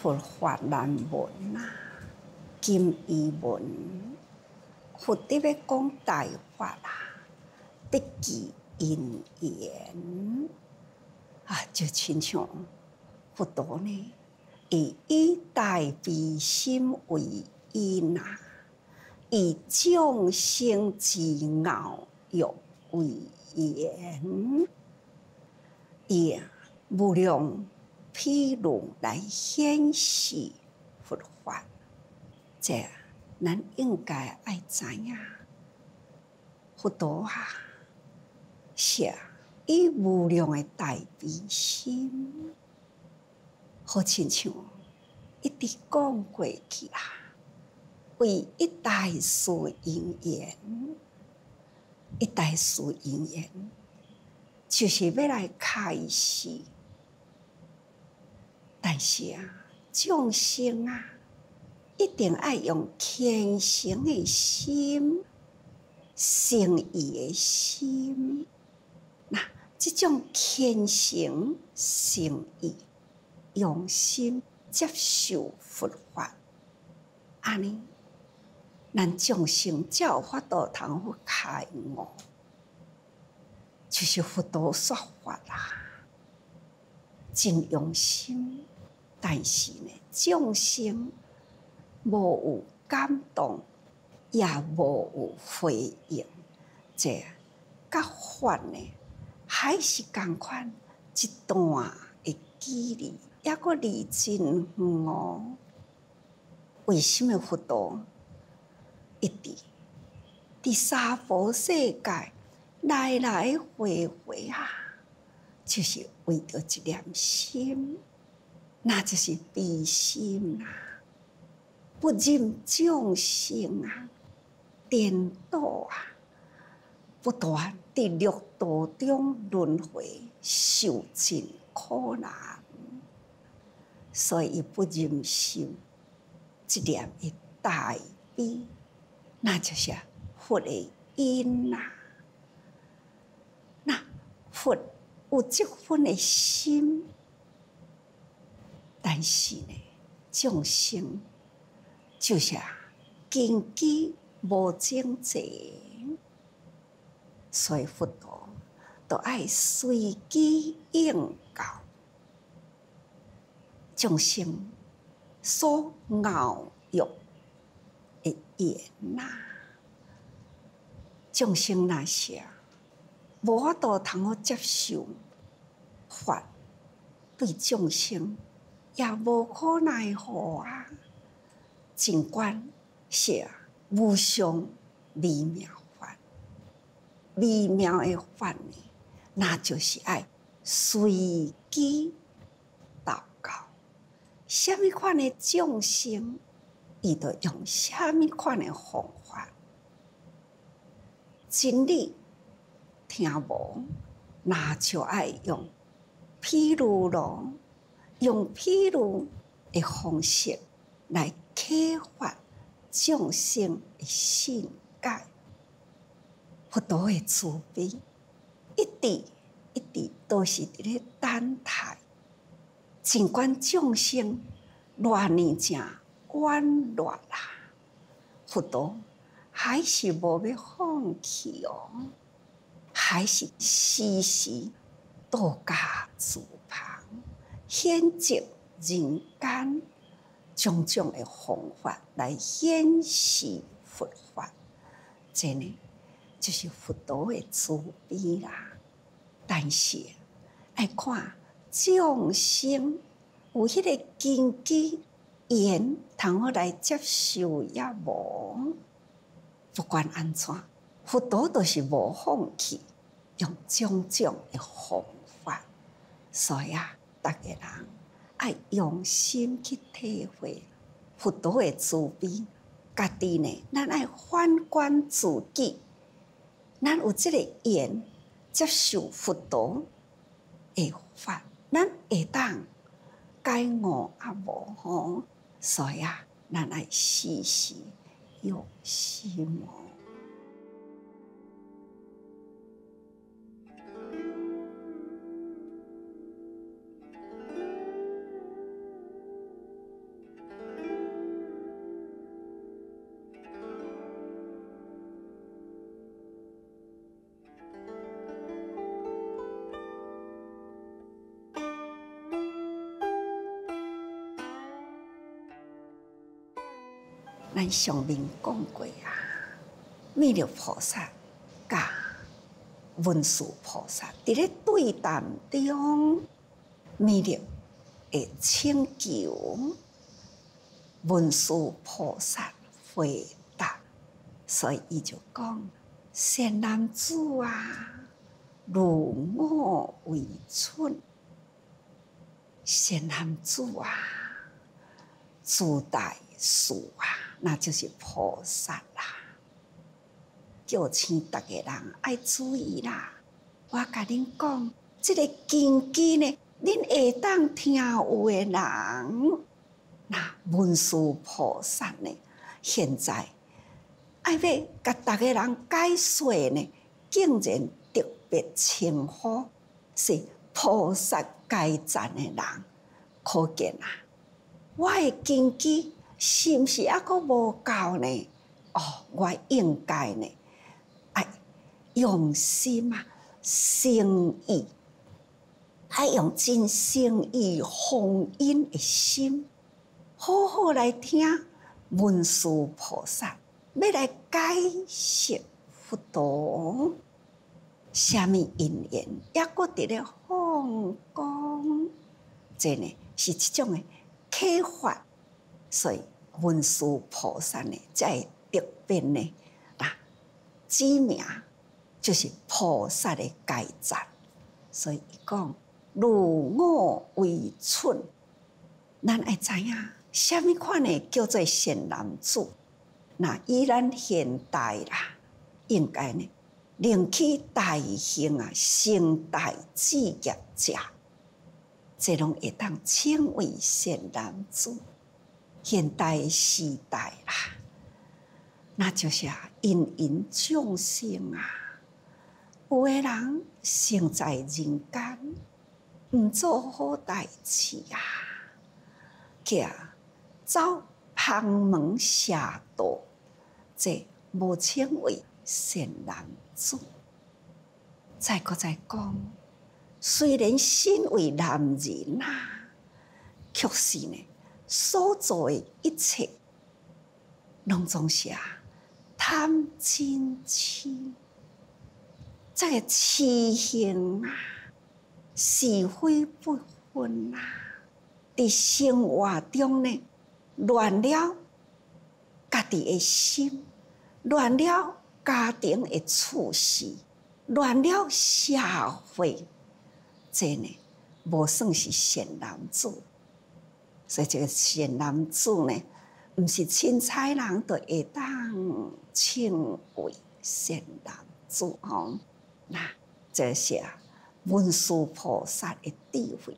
佛法难闻啊，金义文，佛伫要讲大法啦，得其因缘啊，就亲像佛陀呢，以大悲心为因啊，以众生之熬欲为缘，以无量譬如来显示佛法。这咱应该爱知影，佛陀啊，是以无量的大悲心，好亲像一直讲过去啦，为一大事因缘，一大事因缘，就是要来开示。但是啊，众生啊，一定要用虔诚的心、诚意的心。那这种虔诚、诚意、用心接受佛法，安尼，咱众生才有法度通去开悟。就是佛陀说法啦，真用心，但是呢，众生无有感动，也无有回应，这甲法呢，还是共款一段的距离，抑阁离真远哦。为什么佛陀一直伫娑婆世界来来回回啊？就是为着一念心，那就是悲心啊！不忍众生啊颠倒啊，不断伫六道中轮回，受尽苦难，所以不忍心一念的大悲，那就是佛的因啊。那佛有这份的心，但是呢，众生就是根基无整齐，所以佛陀都爱随机应教，众生所熬欲的缘呐。众生那些无法度通好接受法，对众生也无可奈何啊。尽管是无上微妙法，微妙的法呢，那就是爱随机祷告。什么款的众生，伊就用什么款的方法。真理听无，那就爱用譬如咯，用譬如的方式来启发众生的性解。佛陀的慈悲，一直都是伫咧等待，尽管众生偌呢正冤乱啦，佛陀还是无要放弃哦，还是时时度假自旁，显植人间种种的方法来显示佛法。这呢，就是佛陀的慈悲啦。但是爱看众生有迄个根基缘，通好来接受也无。不管安怎，佛陀都是无放弃，用种种的方法。所以啊，大家人爱用心去体会佛陀的慈悲。家己呢，咱爱反观自己，咱有这个缘接受佛陀的法，咱会当解悟啊无吼？所以啊，咱爱时时用心哦。 咱上面讲过啊，弥勒菩萨甲文殊菩萨伫咧对谈中，弥勒会请求文殊菩萨回答，所以伊就讲：善男子啊，如我为蠢。善男子啊，自代事啊，那就是菩萨啦。叫醒大家人爱注意啦！我甲恁讲，这个根基呢，恁会当听有的人，那文殊菩萨呢，现在爱要甲大家人解说呢，竟然特别称呼是菩萨阶赞的人，可见啊，我的根基是毋是还阁无够呢？哦，我应该呢，爱用心啊，诚意，爱用真诚意、弘忍的心，好好来听文殊菩萨要来解释佛陀。什么因缘，也搁伫咧放光，这呢是这种的启发，所以文殊菩萨呢，才会特别呢指名就是菩萨的阶赞，所以伊讲如我为蠢，咱爱知影什么款的叫做善男子，那以咱现代啦，应该呢。领起大行啊，成大志业者，这拢会当称为善男子。现代时代啦，那就是芸芸众生啊，有的人生在人间，毋做好代志啊，去走旁门邪道，这无称为善男子。再讲，虽然身为男人啊，却是呢所做的一切，拢总是贪嗔痴，这个痴行啊，是非不分啊，伫生活中呢，乱了家己的心，乱了家庭的处事，乱了社会，这呢无算是善男子。所以这个善男子呢，毋是凊彩人就会当称为善男子吼。那这是文殊菩萨的智慧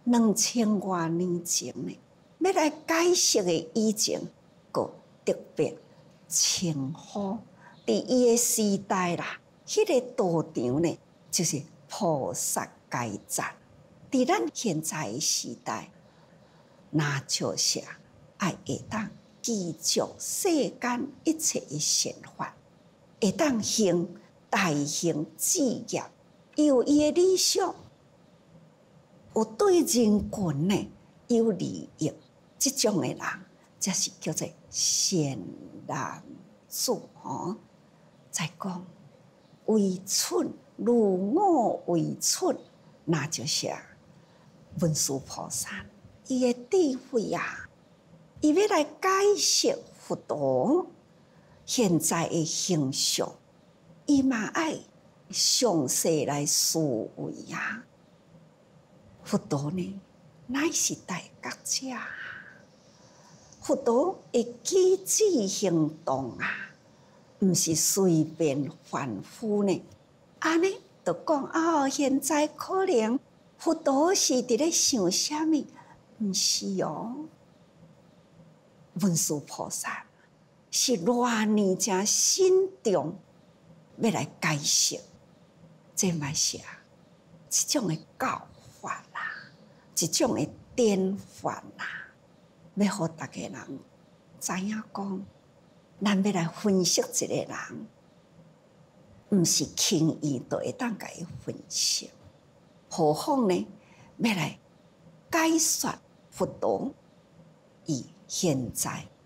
，2000多年前呢，要来解释的以前，个特别称呼。伫伊个时代啦，迄个道场呢，就是菩萨阶赞。伫咱现在的时代，那就是爱会当记住世间一切的善法，会当行大行志业，有伊的理想，有对人群呢有利益，这种的人，才是叫做善男子吼。再讲为蠢，如我为蠢，那就是文殊菩萨，伊的智慧啊，伊要来解释佛陀现在的形象，伊嘛爱详细来思维啊。佛陀呢，乃是大觉者，佛陀的举止行动啊，毋是随便凡夫呢，安尼就讲哦，现在可能佛陀是伫咧想啥物？毋是哦，文殊菩萨是偌尼正慎重，要来解释，这嘛是这种的教法啦，一种的典范啦，要互大家人知影讲。咱要来分析一个人，毋是轻易就会当甲伊分析。何况呢，要来解说佛陀伊现在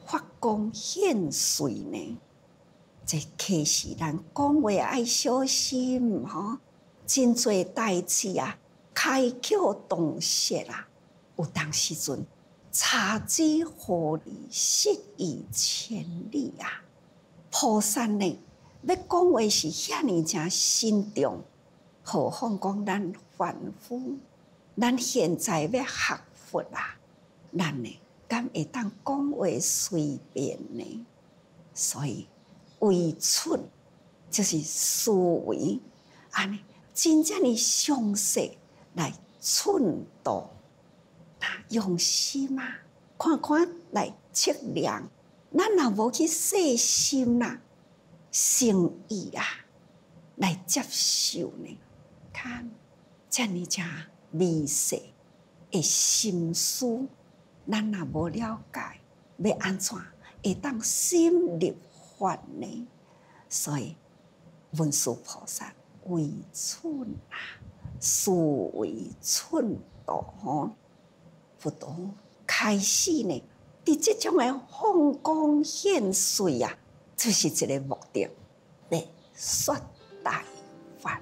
发光现水呢。这启示咱讲话爱小心吼，真侪代志啊，开口动舌啊，有当时阵差之毫厘，失以千里啊。菩萨呢，要讲话是遐尼正慎重，何况讲咱凡夫，咱现在要学佛啊，咱呢敢会当讲话随便呢？所以为出就是思维，安尼真正的详细来寸度，用心啊，看看来测量。咱若无去细心啦、诚意啊，来接受呢，看这呢正微细的心思，咱若无了解，要安怎会当深入法呢？所以文殊菩萨为寸啊，思维寸度吼，佛陀开始呢。伫这种的放光现水啊，就是一个目的，来说大法。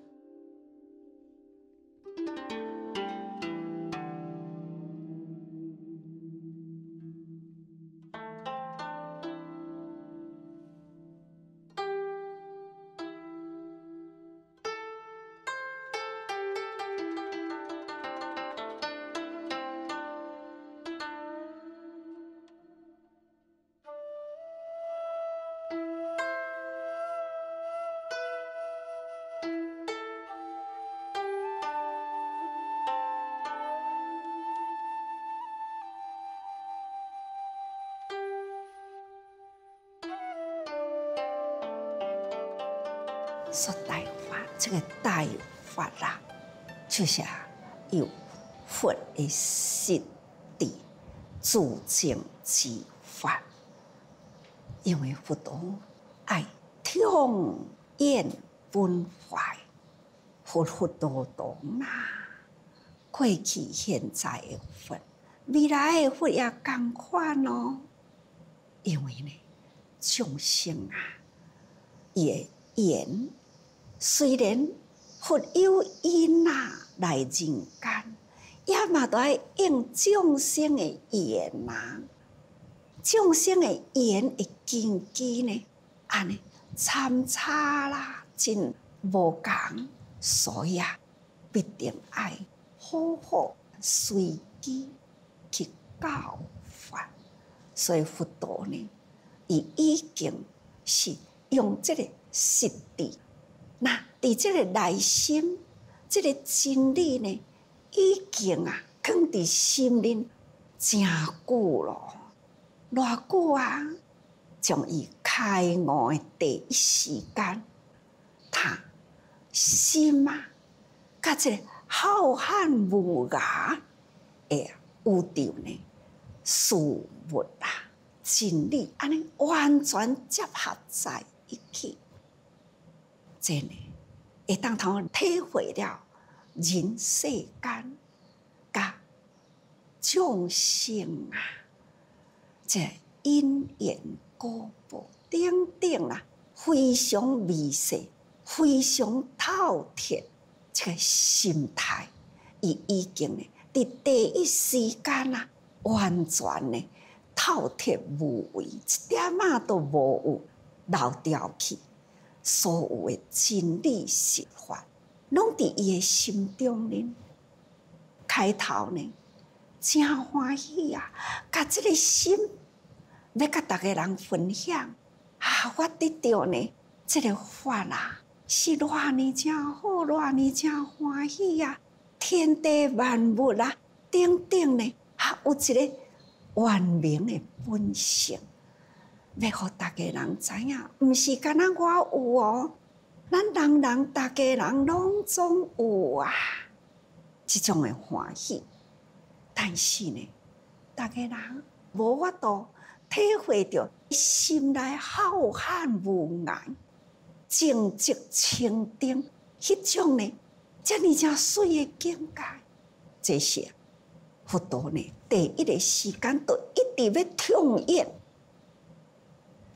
说大法，这个大法啦，就是有佛的实地自证之法。因为佛陀爱痛厌本怀，佛佛陀陀嘛，过去现在的佛，未来的佛也同款哦。因为呢，众生啊，也言。虽然佛有因啊来人间，也嘛都爱应众生的缘啊。众生的缘的根基呢，安尼参差啦，真无共，所以啊，必定爱好好随机去教法。所以佛陀呢，伊已经是用这个实地。那伫这个内心，这个真理呢，已经放伫心灵真久咯。偌久啊？从伊开悟的第一时间，他心啊，甲这个浩瀚无涯的宇宙呢，事物啊，真理安尼完全结合在一起。真的会当通体会了人世间甲众生啊，这因缘果报等等啦，非常微细，非常透彻。这个心态，伊已经呢，伫第一时间啊，完全呢透彻无为，一点仔都无有漏掉去。所有的真理实法，拢伫伊的心中呢。开头呢，真欢喜啊！甲这个心，要甲大家人分享我得到呢，这个法啊，是偌尼真好，偌尼真欢喜啊！天地万物啊，等等呢，有一个完明的本性。要互大家人知影，毋是干那我有哦，咱人大家人拢总有啊，这种的欢喜。但是呢，大家人无法度体会到心内浩瀚无涯、静寂清定迄种呢，遮尔正水的境界。这些佛陀呢，第一个时间都一直要痛厌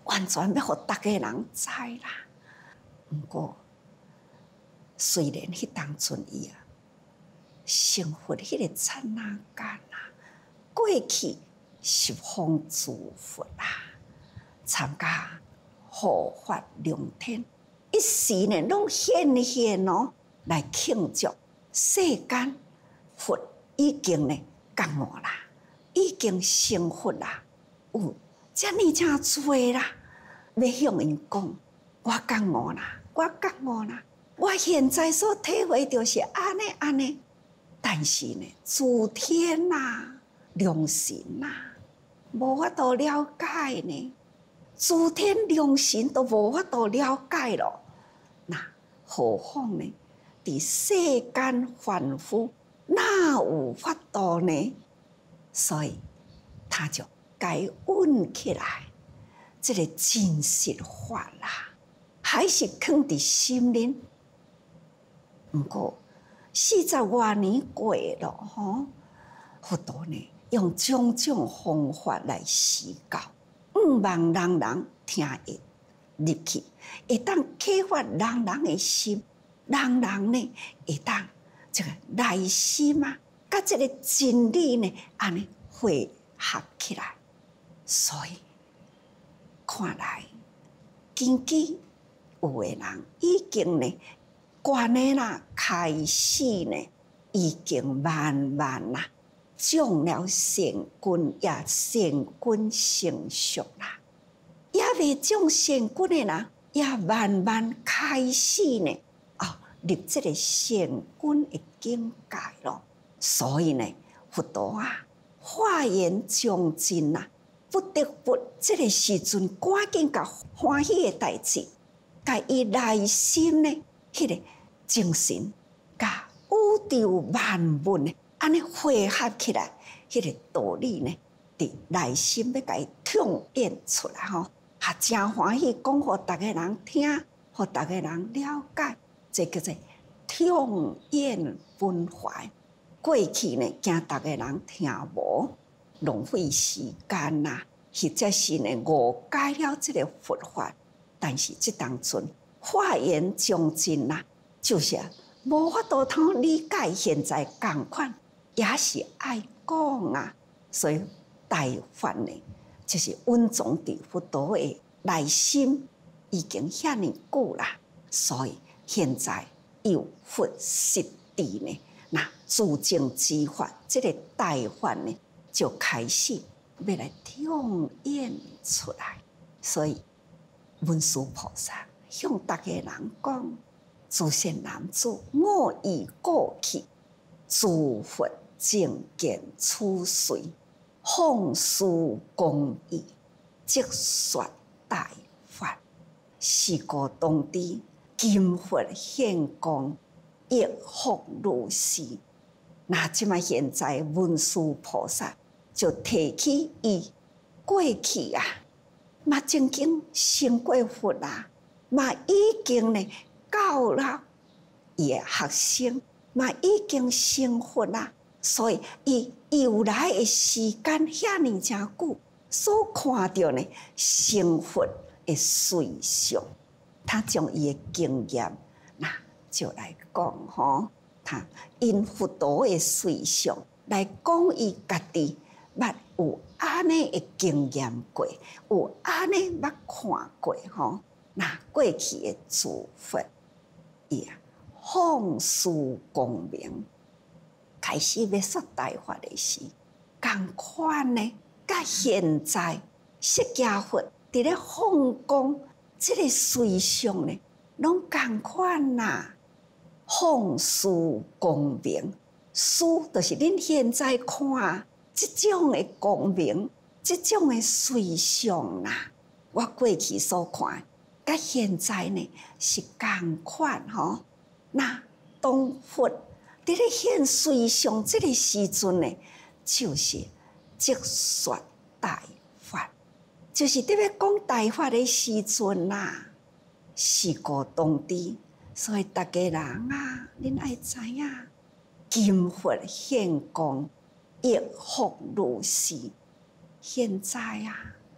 完全要互大家人知啦。不过，虽然迄当阵伊生活迄个刹那间过去十方诸佛参加护法龙天，一时呢拢显现来庆祝世间佛已经呢觉悟啦，已经成佛啦，有遮尔正多啦，要向因讲，我觉悟啦，我觉悟啦，我现在所体会就是安尼，但是呢，诸天良神无法度了解呢，诸天良神都无法度了解咯，那何况呢？伫世间凡夫哪有法度呢？所以他就该稳起来，这个真实法啦，还是藏伫心里。不过40多年过了佛陀呢，用种种方法来施教，5万人听会入去，会当启发人的心。人呢会当这个内心甲这个真理呢，安尼汇合起来，所以看来，有的人已经呢，观念开始呢，已经慢慢种了善根，也善根成熟啦。也未种善根的人，也慢慢开始呢。入这个善根的境界咯，所以呢，佛陀化缘将尽不得不这个时阵赶紧甲欢喜的代志，甲伊内心呢，迄个精神，甲宇宙万物呢，安尼汇合起来，迄个道理呢，伫内心要甲伊涌现出来真欢喜讲互大家人听，互大家人了解。这叫做涌现本怀。过去呢，惊大家人听无，浪费时间或者是呢误解了这个佛法。但是这当阵化缘将尽就是无法度通理解现在共款，也是爱讲所以大法呢，就是稳藏伫佛陀的内心已经遐尼久啦，所以。现在有佛实地呢，那自证之法，这个大法呢，就开始要来涌现出来。所以文殊菩萨向大家人讲：诸善男子，我已过去，诸佛正见此随，放肆公义，即说大法，是故当知。金佛现光，亦复如是。那即嘛现在文殊菩萨就提起伊过去嘛曾经成过佛嘛已经呢教了伊的学生，嘛已经成佛所以伊由来的时间遐尼真久，所看到呢成佛的随相。他将伊的经验，就来讲他因佛陀的随相来讲伊家己捌有安尼的经验过，有安尼捌看过过去的诸佛，伊放肆光明，开始要说大法的时，同款呢，甲现在释迦佛伫咧放光。这个随相呢，拢同款放肆光明，肆就是恁现在看这种的光明，这种的随相我过去所看，甲现在呢是同款那当佛伫咧现随相这个时阵呢，就是即说大法。就是伫要讲大法的时阵是故当知，所以大家人恁爱知影，金佛现光，亦复如是。现在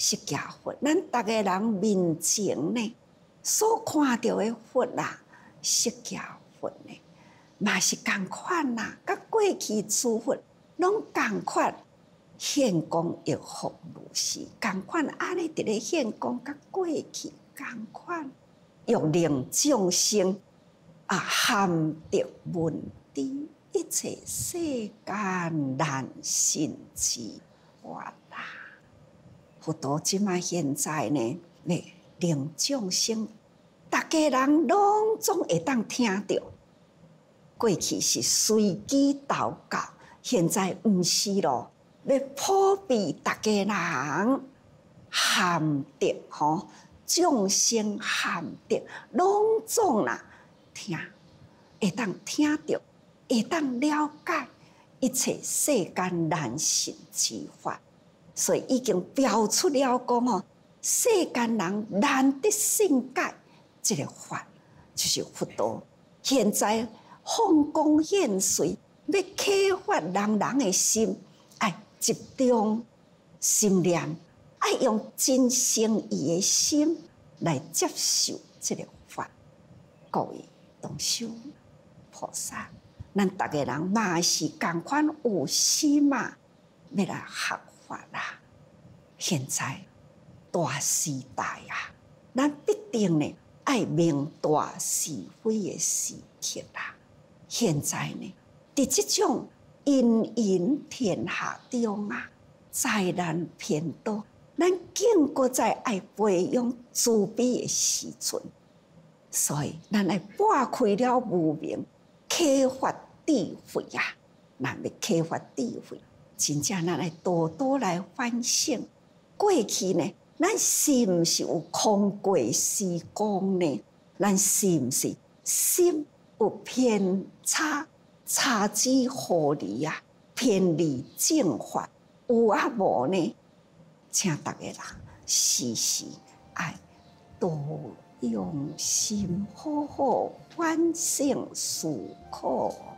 释迦佛，咱逐个人面前呢，所看到的佛啦，释迦佛呢，嘛是同款啦，甲过去诸佛拢同款现光亦复如是，同款安尼伫咧现光，甲过去同款，欲令众生含得闻知一切世间难信之法啦。佛陀即卖现在呢，要令众生，逐个人拢总会当听到。过去是随机祷告，现在毋是咯，要普遍逐个人含得吼，众生含得，拢总啦听，会当听到，会当了解一切世间难信之法。所以已经标出了讲吼，世间人难得信解这个法，就是佛陀现在放光现随，要启发人人的心，爱集中心念，爱用真诚意的心来接受这个法。各位同修菩萨，咱逐个人嘛是同款有心嘛，要来学法啦。现在大时代啊，咱必定呢爱明大是非的时刻啦。现在呢，伫这种芸芸天下中啊，灾难偏多，咱更搁再爱培养慈悲的时阵，所以咱爱拨开了无明，启发智慧啊！咱要启发智慧，真正咱爱多多来反省。过去呢，咱是毋是有空过时光呢？咱是毋是心有偏差、差之互离啊？偏离正法有啊无呢？请大家人时时爱多用心，好好反省思考。